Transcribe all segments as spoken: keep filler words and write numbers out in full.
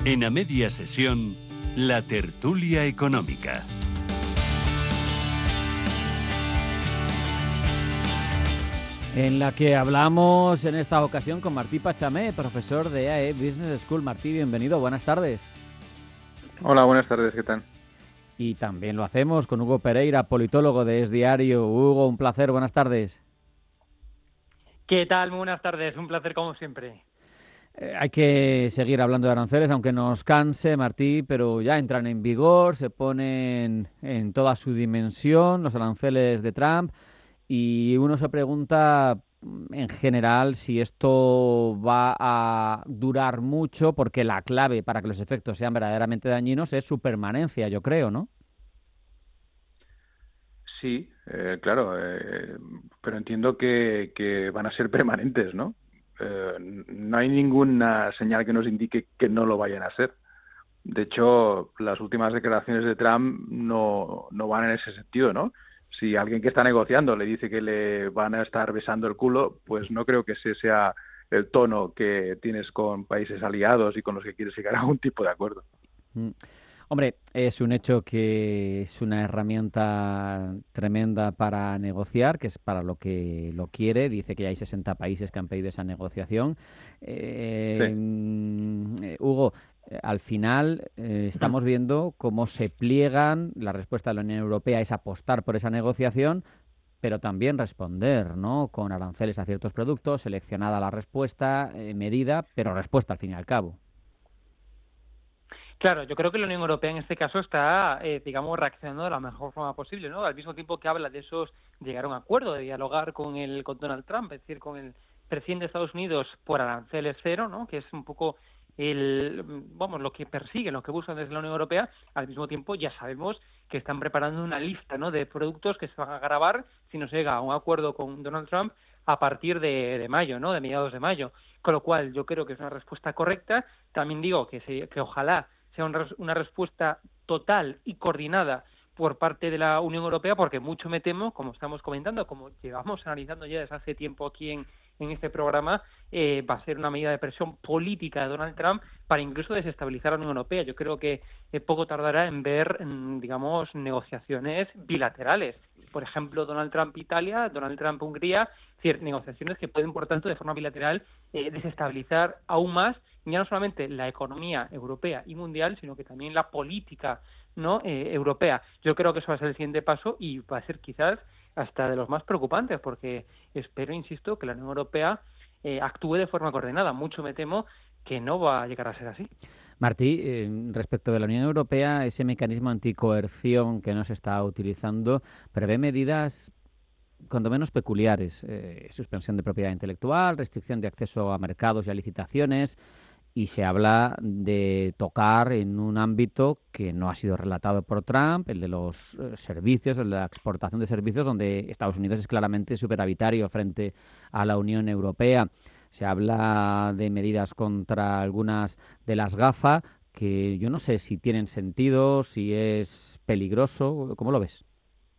En A Media Sesión, la tertulia económica. En la que hablamos en esta ocasión con Martí Pachamé, profesor de E A E Business School. Martí, bienvenido, buenas tardes. Hola, buenas tardes, ¿qué tal? Y también lo hacemos con Hugo Pereira, politólogo de Es Diario. Hugo, un placer, buenas tardes. ¿Qué tal? Muy buenas tardes, un placer como siempre. Eh, hay que seguir hablando de aranceles, aunque nos canse, Martí, pero ya entran en vigor, se ponen en toda su dimensión los aranceles de Trump y uno se pregunta en general si esto va a durar mucho, porque la clave para que los efectos sean verdaderamente dañinos es su permanencia, yo creo, ¿no? Sí, eh, claro, eh, pero entiendo que, que van a ser permanentes, ¿no? Eh, no hay ninguna señal que nos indique que no lo vayan a ser. De hecho, las últimas declaraciones de Trump no, no van en ese sentido, ¿no? Si alguien que está negociando le dice que le van a estar besando el culo, pues no creo que ese sea el tono que tienes con países aliados y con los que quieres llegar a algún tipo de acuerdo. Mm. Hombre, es un hecho que es una herramienta tremenda para negociar, que es para lo que lo quiere. Dice que ya hay sesenta países que han pedido esa negociación. Eh, Sí. Hugo, eh, al final eh, estamos viendo cómo se pliegan. La respuesta de la Unión Europea es apostar por esa negociación, pero también responder, ¿no? Con aranceles a ciertos productos, seleccionada la respuesta, eh, medida, pero respuesta al fin y al cabo. Claro, yo creo que la Unión Europea en este caso está, eh, digamos, reaccionando de la mejor forma posible, ¿no? Al mismo tiempo que habla de esos, de llegar a un acuerdo, de dialogar con el con Donald Trump, es decir, con el presidente de Estados Unidos por aranceles cero, ¿no? Que es un poco el, vamos, lo que persiguen, lo que buscan desde la Unión Europea. Al mismo tiempo ya sabemos que están preparando una lista, ¿no?, de productos que se van a gravar si no se llega a un acuerdo con Donald Trump a partir de, de mayo, ¿no?, de mediados de mayo. Con lo cual yo creo que es una respuesta correcta. También digo que, se, que ojalá sea una respuesta total y coordinada por parte de la Unión Europea, porque mucho me temo, como estamos comentando, como llevamos analizando ya desde hace tiempo aquí en, en este programa, eh, va a ser una medida de presión política de Donald Trump para incluso desestabilizar a la Unión Europea. Yo creo que eh, poco tardará en ver, digamos, negociaciones bilaterales. Por ejemplo, Donald Trump-Italia, Donald Trump-Hungría, negociaciones que pueden, por tanto, de forma bilateral, eh, desestabilizar aún más ya no solamente la economía europea y mundial, sino que también la política, ¿no?, eh, europea. Yo creo que eso va a ser el siguiente paso y va a ser quizás hasta de los más preocupantes, porque espero, insisto, que la Unión Europea eh, actúe de forma coordinada. Mucho me temo que no va a llegar a ser así. Martí, eh, respecto de la Unión Europea, ese mecanismo anticoerción que no se está utilizando prevé medidas cuando menos peculiares, eh, suspensión de propiedad intelectual, restricción de acceso a mercados y a licitaciones, y se habla de tocar en un ámbito que no ha sido relatado por Trump, el de los eh, servicios, el de la exportación de servicios, donde Estados Unidos es claramente superavitario frente a la Unión Europea. Se habla de medidas contra algunas de las GAFA, que yo no sé si tienen sentido, si es peligroso. ¿Cómo lo ves?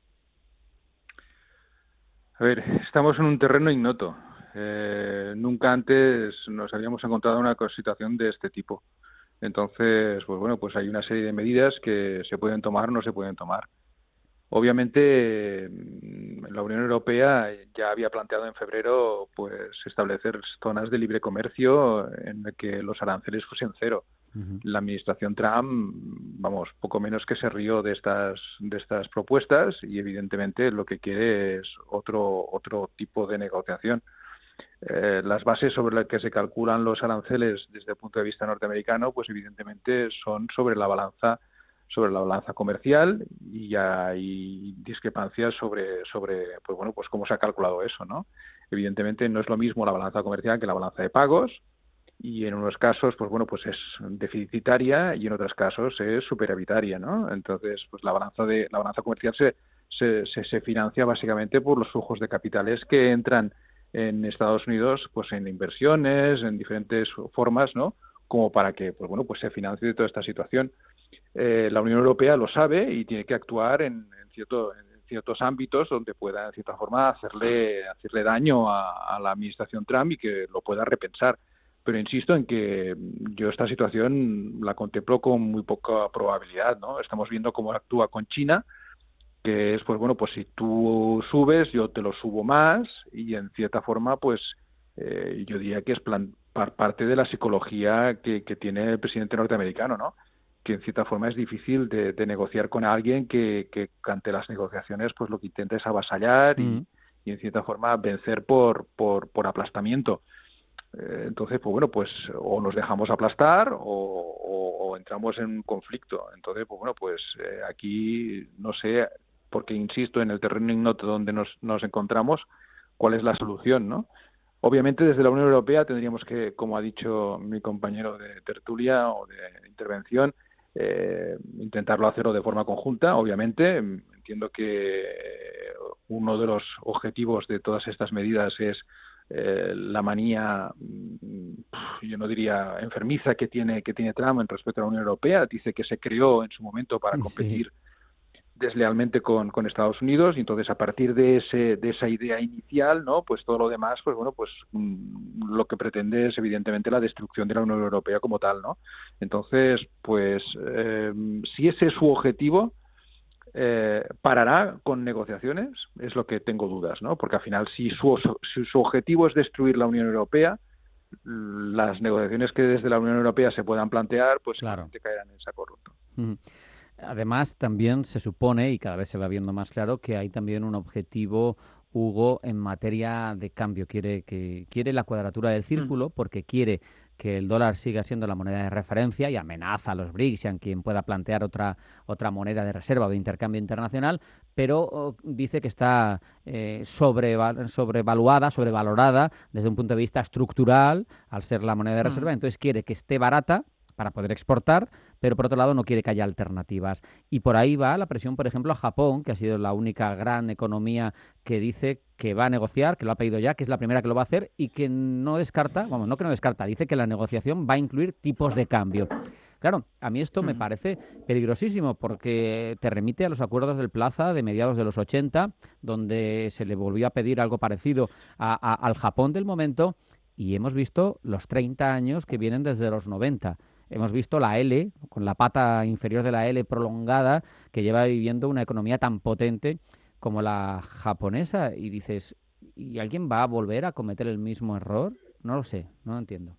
A ver, estamos en un terreno ignoto. Eh, nunca antes nos habíamos encontrado en una situación de este tipo. Entonces, pues bueno, pues hay una serie de medidas que se pueden tomar o no se pueden tomar. Obviamente, la Unión Europea ya había planteado en febrero pues establecer zonas de libre comercio en las que los aranceles fuesen cero. Uh-huh. La administración Trump, vamos, poco menos que se rió de estas de estas propuestas y evidentemente lo que quiere es otro otro tipo de negociación. Eh, las bases sobre las que se calculan los aranceles desde el punto de vista norteamericano, pues evidentemente son sobre la balanza sobre la balanza comercial y hay discrepancias sobre sobre pues bueno pues cómo se ha calculado eso, ¿no? Evidentemente no es lo mismo la balanza comercial que la balanza de pagos, y en unos casos pues bueno pues es deficitaria y en otros casos es superavitaria, ¿no? Entonces pues la balanza de la balanza comercial se se, se, se financia básicamente por los flujos de capitales que entran en Estados Unidos pues en inversiones, en diferentes formas, ¿no?, como para que pues bueno pues se financie toda esta situación. Eh, la Unión Europea lo sabe y tiene que actuar en, en, cierto, en ciertos ámbitos donde pueda, en cierta forma, hacerle, hacerle daño a, a la administración Trump y que lo pueda repensar. pero insisto en que yo esta situación la contemplo con muy poca probabilidad, ¿no? Estamos viendo cómo actúa con China, que es, pues bueno, pues si tú subes, yo te lo subo más, y en cierta forma, pues eh, yo diría que es plan, par, parte de la psicología que, que tiene el presidente norteamericano, ¿no? Que en cierta forma es difícil de, de negociar con alguien que, que ante las negociaciones pues lo que intenta es avasallar y, y en cierta forma vencer por, por, por aplastamiento. Eh, entonces, pues bueno, pues o nos dejamos aplastar o, o, o entramos en un conflicto. Entonces, pues bueno, pues eh, aquí no sé, porque insisto en el terreno ignoto donde nos, nos encontramos, cuál es la solución, ¿no? Obviamente desde la Unión Europea tendríamos que, como ha dicho mi compañero de tertulia o de intervención, eh, intentarlo hacerlo de forma conjunta. Obviamente entiendo que uno de los objetivos de todas estas medidas es eh, la manía, yo no diría enfermiza, que tiene que tiene Trump en respecto a la Unión Europea. Dice que se creó en su momento para competir sí. deslealmente con, con Estados Unidos, y entonces a partir de ese de esa idea inicial, no, pues todo lo demás, pues bueno, pues mmm, lo que pretende es evidentemente la destrucción de la Unión Europea como tal, ¿no? Entonces, pues eh, si ese es su objetivo, eh, parará con negociaciones, es lo que tengo dudas, ¿no? Porque al final, si su, si su objetivo es destruir la Unión Europea, las negociaciones que desde la Unión Europea se puedan plantear, pues claro, seguramente caerán en saco roto. Mm. Además, también se supone, y cada vez se va viendo más claro, que hay también un objetivo, Hugo, en materia de cambio. Quiere que quiere la cuadratura del círculo, porque quiere que el dólar siga siendo la moneda de referencia y amenaza a los BRICS y a quien pueda plantear otra otra moneda de reserva o de intercambio internacional, pero oh, dice que está eh, sobreval- sobrevaluada, sobrevalorada desde un punto de vista estructural al ser la moneda de reserva. Entonces quiere que esté barata para poder exportar, pero por otro lado no quiere que haya alternativas. Y por ahí va la presión, por ejemplo, a Japón, que ha sido la única gran economía que dice que va a negociar, que lo ha pedido ya, que es la primera que lo va a hacer y que no descarta, vamos, no que no descarta, dice que la negociación va a incluir tipos de cambio. Claro, a mí esto me parece peligrosísimo porque te remite a los acuerdos del Plaza de mediados de los ochenta, donde se le volvió a pedir algo parecido a, a, al Japón del momento, y hemos visto los treinta años que vienen desde los noventa. Hemos visto la L, con la pata inferior de la L prolongada, que lleva viviendo una economía tan potente como la japonesa. Y dices, ¿y alguien va a volver a cometer el mismo error? No lo sé, no lo entiendo.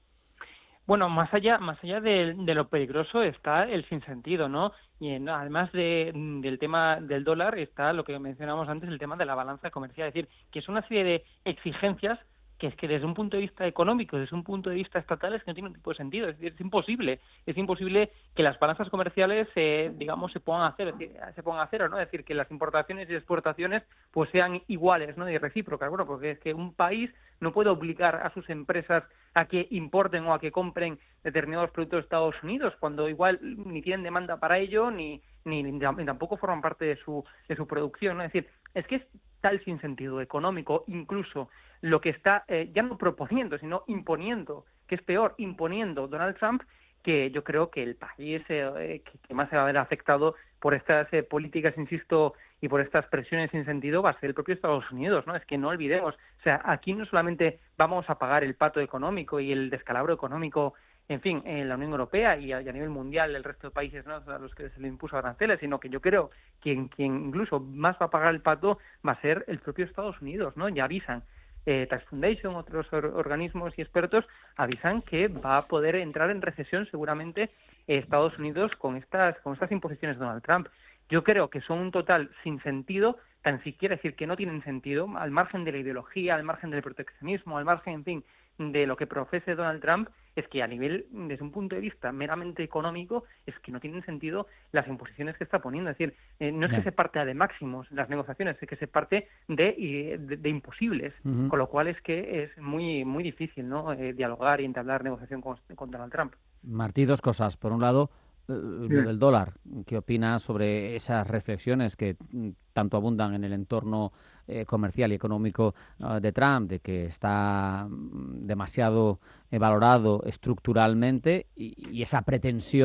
Bueno, más allá, más allá de, de lo peligroso está el sinsentido, ¿no? Y en, además de, del tema del dólar está lo que mencionábamos antes, el tema de la balanza comercial. Es decir, que es una serie de exigencias que es que desde un punto de vista económico, desde un punto de vista estatal, es que no tiene un tipo de sentido. Es decir, es imposible, es imposible que las balanzas comerciales, eh, digamos, se pongan a cero, es decir, se pongan a cero, ¿no? Es decir, que las importaciones y exportaciones pues sean iguales, ¿no? Y recíprocas, bueno, porque es que un país no puede obligar a sus empresas a que importen o a que compren determinados productos de Estados Unidos, cuando igual ni tienen demanda para ello, ni ni, ni tampoco forman parte de su de su producción, ¿no? Es decir, es que es tal sinsentido económico, incluso lo que está eh, ya no proponiendo, sino imponiendo, que es peor, imponiendo Donald Trump, que yo creo que el país eh, que, que más se va a ver afectado por estas eh, políticas, insisto, y por estas presiones sin sentido va a ser el propio Estados Unidos, ¿no? Es que no olvidemos, o sea, aquí no solamente vamos a pagar el pato económico y el descalabro económico, en fin, en la Unión Europea y a, y a nivel mundial el resto de países, ¿no?, a los que se le impuso aranceles, sino que yo creo que quien, quien incluso más va a pagar el pato va a ser el propio Estados Unidos, ¿no? Ya avisan. Eh, Tax Foundation, otros or- organismos y expertos avisan que va a poder entrar en recesión seguramente eh, Estados Unidos con estas con estas imposiciones de Donald Trump. Yo creo que son un total sin sentido, tan siquiera decir que no tienen sentido, al margen de la ideología, al margen del proteccionismo, al margen, en fin, de lo que profese Donald Trump, es que a nivel, desde un punto de vista meramente económico, es que no tienen sentido las imposiciones que está poniendo. Es decir, eh, no es yeah. que se parte de máximos las negociaciones, es que se parte de, de, de imposibles, uh-huh. con lo cual es que es muy muy difícil, ¿no?, eh, dialogar y entablar negociación con, con Donald Trump. Martí, dos cosas. Por un lado, eh, lo del dólar. ¿Qué opinas sobre esas reflexiones que tanto abundan en el entorno eh, comercial y económico uh, de Trump, de que está demasiado eh, valorado estructuralmente y, y esa pretensión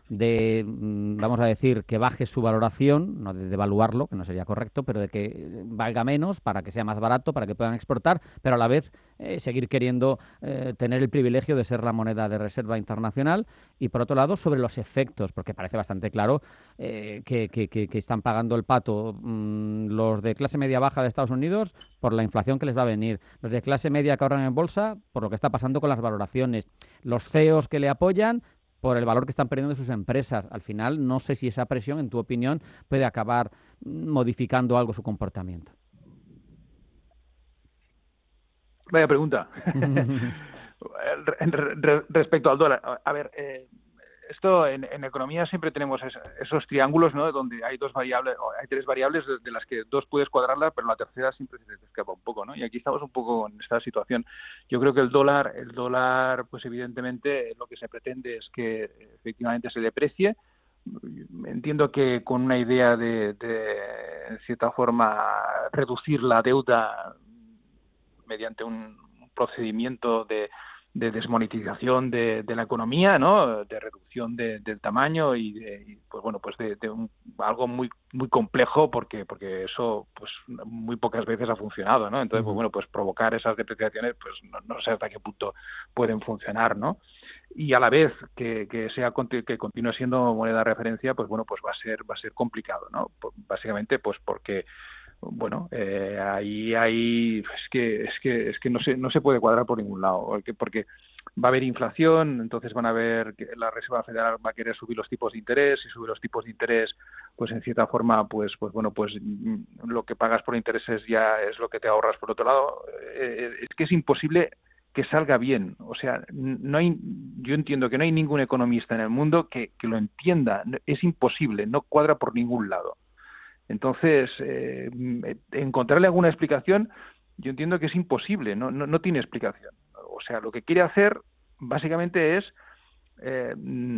de, vamos a decir, que baje su valoración, no de devaluarlo, que no sería correcto, pero de que valga menos para que sea más barato, para que puedan exportar, pero a la vez eh, seguir queriendo eh, tener el privilegio de ser la moneda de reserva internacional. Y por otro lado, sobre los efectos, porque parece bastante claro eh, que, que, que, que están pagando el pato mmm, los de clase media-baja de Estados Unidos por la inflación que les va a venir, los de clase media que ahorran en bolsa por lo que está pasando con las valoraciones, los C E Os que le apoyan por el valor que están perdiendo sus empresas. Al final, no sé si esa presión, en tu opinión, puede acabar modificando algo su comportamiento. Vaya pregunta. Respecto al dólar, a ver, eh, esto en, en economía siempre tenemos es, esos triángulos, ¿no? Donde hay dos variables, hay tres variables de, de las que dos puedes cuadrarlas, pero la tercera siempre se te escapa un poco, ¿no? Y aquí estamos un poco en esta situación. Yo creo que el dólar, el dólar, pues evidentemente lo que se pretende es que efectivamente se deprecie. Entiendo que con una idea de, de en cierta forma, reducir la deuda mediante un procedimiento de de desmonetización de, de la economía, ¿no? De reducción de, del tamaño y, de, y pues bueno, pues de, de un, algo muy muy complejo porque porque eso pues muy pocas veces ha funcionado, ¿no? Entonces, uh-huh. pues bueno, pues provocar esas depreciaciones, pues no, no sé hasta qué punto pueden funcionar, ¿no? Y a la vez que, que sea que continúe siendo moneda de referencia, pues bueno, pues va a ser va a ser complicado, ¿no? Básicamente, pues porque bueno, eh, ahí hay es que es que es que no se no se puede cuadrar por ningún lado, porque, porque va a haber inflación, entonces van a ver que la Reserva Federal va a querer subir los tipos de interés, y subir los tipos de interés, pues en cierta forma, pues pues bueno, pues lo que pagas por intereses ya es lo que te ahorras por otro lado. Eh, es que es imposible que salga bien, o sea, no hay, yo entiendo que no hay ningún economista en el mundo que, que lo entienda, es imposible, no cuadra por ningún lado. Entonces, eh, encontrarle alguna explicación, yo entiendo que es imposible, no, no, no tiene explicación. O sea, lo que quiere hacer básicamente es eh,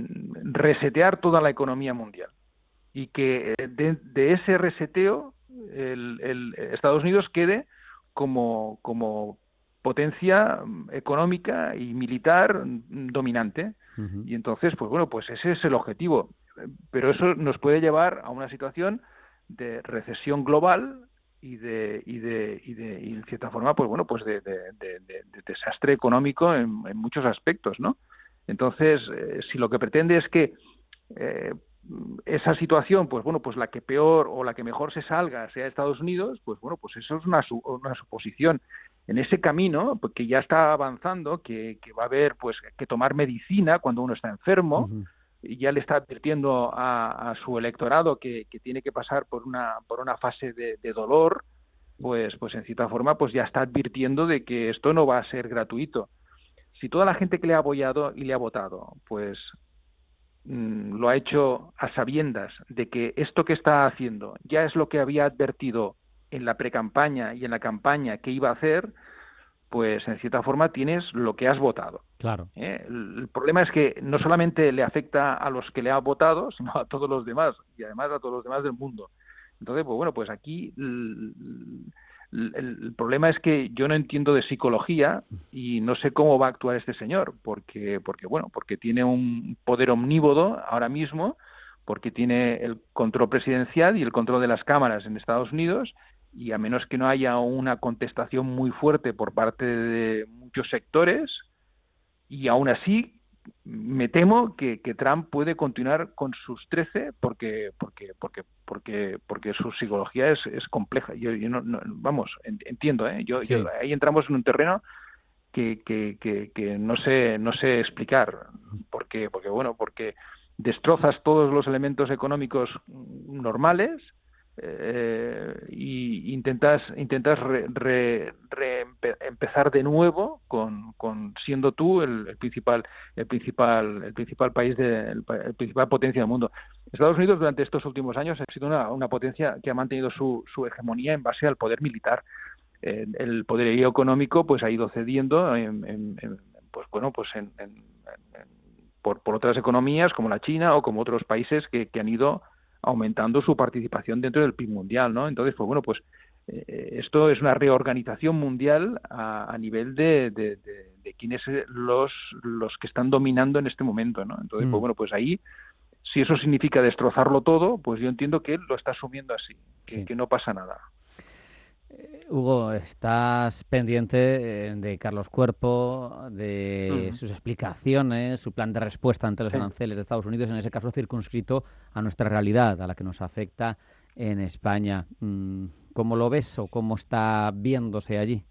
resetear toda la economía mundial y que de, de ese reseteo el, el Estados Unidos quede como, como potencia económica y militar dominante. Uh-huh. Y entonces, pues bueno, pues ese es el objetivo. Pero eso nos puede llevar a una situación de recesión global y de y de y de y en cierta forma pues bueno pues de, de, de, de desastre económico en, en muchos aspectos, ¿no? Entonces eh, si lo que pretende es que eh, esa situación pues bueno pues la que peor o la que mejor se salga sea Estados Unidos, pues bueno pues eso es una, una suposición. En ese camino pues, que ya está avanzando, que, que va a haber pues que tomar medicina cuando uno está enfermo. Uh-huh. Y ya le está advirtiendo a, a su electorado que, que tiene que pasar por una por una fase de, de dolor, pues pues en cierta forma pues ya está advirtiendo de que esto no va a ser gratuito. Si toda la gente que le ha apoyado y le ha votado, pues mmm, lo ha hecho a sabiendas de que esto que está haciendo ya es lo que había advertido en la precampaña y en la campaña que iba a hacer, pues en cierta forma tienes lo que has votado. Claro. ¿Eh? El, el problema es que no solamente le afecta a los que le han votado, sino a todos los demás, y además a todos los demás del mundo. Entonces, pues bueno, pues aquí el, el, el problema es que yo no entiendo de psicología y no sé cómo va a actuar este señor, porque, porque bueno, porque tiene un poder omnívodo ahora mismo, porque tiene el control presidencial y el control de las cámaras en Estados Unidos, y a menos que no haya una contestación muy fuerte por parte de muchos sectores, y aún así me temo que, que Trump puede continuar con sus trece porque porque porque porque porque su psicología es, es compleja. Yo, yo no, no vamos entiendo, ¿eh? Yo, sí. yo ahí entramos en un terreno que, que, que, que no sé no sé explicar porque porque bueno porque destrozas todos los elementos económicos normales. Eh, y intentas intentas re, re, re empezar de nuevo con, con siendo tú el, el principal el principal el principal país de el, el principal potencia del mundo. Estados Unidos durante estos últimos años ha sido una, una potencia que ha mantenido su, su hegemonía en base al poder militar. Eh, el poderío económico pues ha ido cediendo en, en, en, pues bueno pues en, en, en, por, por otras economías como la China o como otros países que, que han ido aumentando su participación dentro del P I B mundial, ¿no? Entonces, pues bueno, pues eh, esto es una reorganización mundial a, a nivel de, de, de, de quiénes los los que están dominando en este momento, ¿no? Entonces, mm. pues bueno, pues ahí Si eso significa destrozarlo todo, pues yo entiendo que él lo está asumiendo así, que, Sí. que no pasa nada. Eh, Hugo, ¿estás pendiente eh, de Carlos Cuerpo, de Ujú. sus explicaciones, su plan de respuesta ante los Sí. aranceles de Estados Unidos, en ese caso circunscrito a nuestra realidad, a la que nos afecta en España? Mm, ¿Cómo lo ves o cómo está viéndose allí?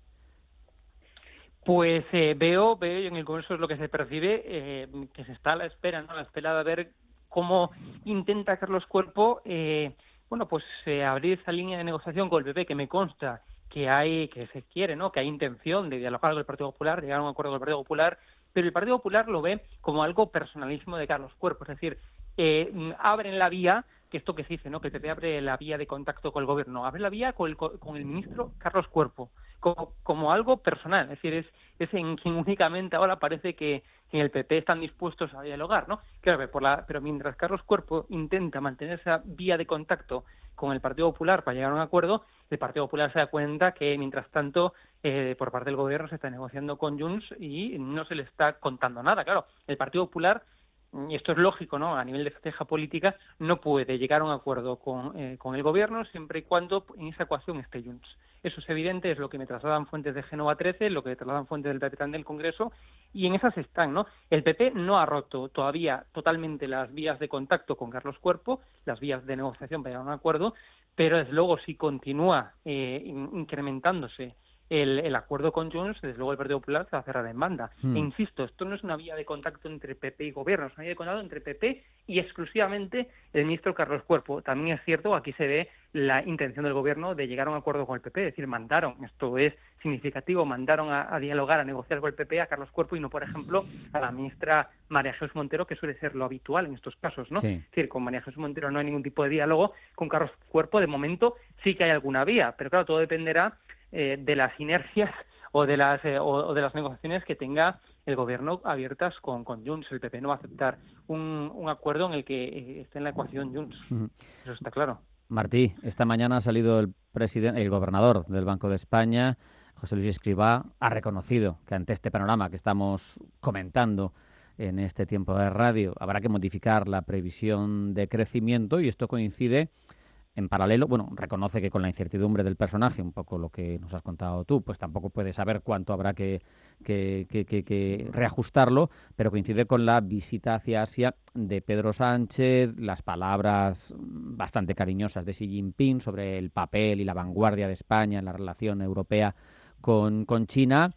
Pues eh, veo, veo y en el Congreso es lo que se percibe, eh, que se está a la espera, ¿no? A la espera de ver cómo intenta Carlos Cuerpo, eh, bueno, pues eh, abrir esa línea de negociación con el P P, que me consta que hay, que se quiere, ¿no? Que hay intención de dialogar con el Partido Popular, llegar a un acuerdo con el Partido Popular, pero el Partido Popular lo ve como algo personalísimo de Carlos Cuerpo, es decir, eh, abren la vía, que esto que se dice, ¿no? Que el P P abre la vía de contacto con el gobierno, abre la vía con el, con el ministro Carlos Cuerpo, como, como algo personal, es decir, es, es en quien únicamente ahora parece que, que en el P P están dispuestos a dialogar, ¿no? Claro, por la, pero mientras Carlos Cuerpo intenta mantener esa vía de contacto con el Partido Popular para llegar a un acuerdo, el Partido Popular se da cuenta que, mientras tanto, eh, por parte del gobierno se está negociando con Junts y no se le está contando nada. Claro, el Partido Popular, y esto es lógico, ¿no? A nivel de estrategia política, no puede llegar a un acuerdo con, eh, con el gobierno siempre y cuando en esa ecuación esté Junts. Eso es evidente, es lo que me trasladan fuentes de Génova trece, lo que trasladan fuentes del P P también del Congreso, y en esas están, ¿no? El P P no ha roto todavía totalmente las vías de contacto con Carlos Cuerpo, las vías de negociación para llegar a un acuerdo, pero desde luego si continúa eh, incrementándose el, el acuerdo con Junts, desde luego el Partido Popular se va a cerrar en banda. Hmm. E insisto, esto no es una vía de contacto entre P P y Gobierno, es una vía de contacto entre P P y exclusivamente el ministro Carlos Cuerpo. También es cierto, aquí se ve la intención del Gobierno de llegar a un acuerdo con el P P, es decir, mandaron, esto es significativo, mandaron a, a dialogar, a negociar con el P P a Carlos Cuerpo y no, por ejemplo, a la ministra María Jesús Montero, que suele ser lo habitual en estos casos, ¿no? Sí. Es decir, con María Jesús Montero no hay ningún tipo de diálogo, con Carlos Cuerpo de momento sí que hay alguna vía, pero claro, todo dependerá eh, de las inercias o de las eh, o, o de las negociaciones que tenga el gobierno abiertas con, con Junts. El P P no va a aceptar un, un acuerdo en el que eh, esté en la ecuación Junts. Ujú. Eso está claro. Martí, esta mañana ha salido el presidente, el gobernador del Banco de España, José Luis Escrivá, ha reconocido que ante este panorama que estamos comentando en este tiempo de radio, habrá que modificar la previsión de crecimiento, y esto coincide en paralelo. Bueno, reconoce que con la incertidumbre del personaje, un poco lo que nos has contado tú, pues tampoco puede saber cuánto habrá que, que, que, que, que reajustarlo, pero coincide con la visita hacia Asia de Pedro Sánchez, las palabras bastante cariñosas de Xi Jinping sobre el papel y la vanguardia de España en la relación europea con, con China.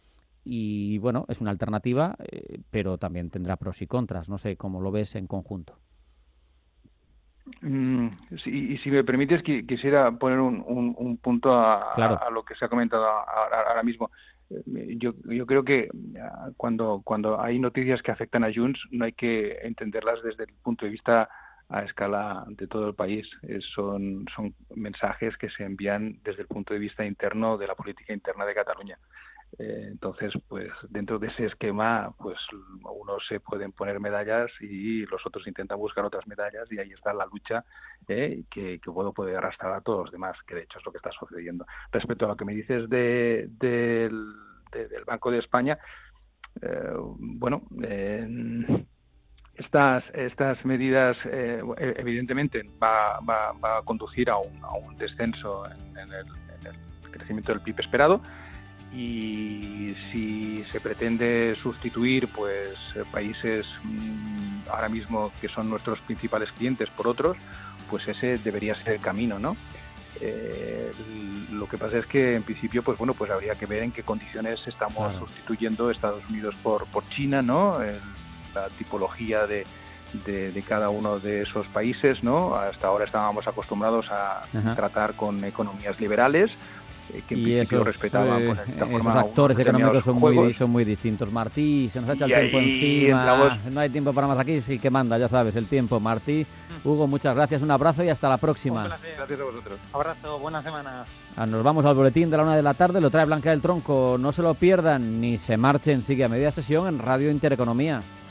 Y bueno, es una alternativa, eh, pero también tendrá pros y contras. No sé cómo lo ves en conjunto. Mm, sí, y si me permites, qui- quisiera poner un, un, un punto a, Claro. a, a lo que se ha comentado ahora, ahora mismo. Eh, Yo, yo creo que ah, cuando, cuando hay noticias que afectan a Junts, no hay que entenderlas desde el punto de vista a escala de todo el país. Eh, son, son mensajes que se envían desde el punto de vista interno de la política interna de Cataluña. Eh, entonces, pues dentro de ese esquema, pues unos se pueden poner medallas y los otros intentan buscar otras medallas, y ahí está la lucha eh, que, que puedo poder arrastrar a todos los demás, que de hecho es lo que está sucediendo. Respecto a lo que me dices de, de, de, del Banco de España, eh, bueno, eh, estas estas medidas eh, evidentemente va, va, va a conducir a un, a un descenso en, en, el, en el crecimiento del P I B esperado. Y si se pretende sustituir pues países mmm, ahora mismo que son nuestros principales clientes por otros, pues ese debería ser el camino, ¿no? Eh, lo que pasa es que en principio pues bueno pues habría que ver en qué condiciones estamos claro. sustituyendo Estados Unidos por por China, ¿no? El, la tipología de, de de cada uno de esos países, ¿no? Hasta ahora estábamos acostumbrados a Ajá. tratar con economías liberales, que en y principio esos, respetaban eh, pues, de esta forma esos actores económicos son muy, son muy distintos. Martí, se nos ha echado el tiempo encima, entramos... no hay tiempo para más aquí, sí que manda, ya sabes, el tiempo. Martí, Hugo, muchas gracias, un abrazo y hasta la próxima. Gracias a vosotros. Abrazo, buena semana. Nos vamos al boletín de la una de la tarde, lo trae Blanca del Tronco, no se lo pierdan ni se marchen, sigue a media sesión en Radio Intereconomía.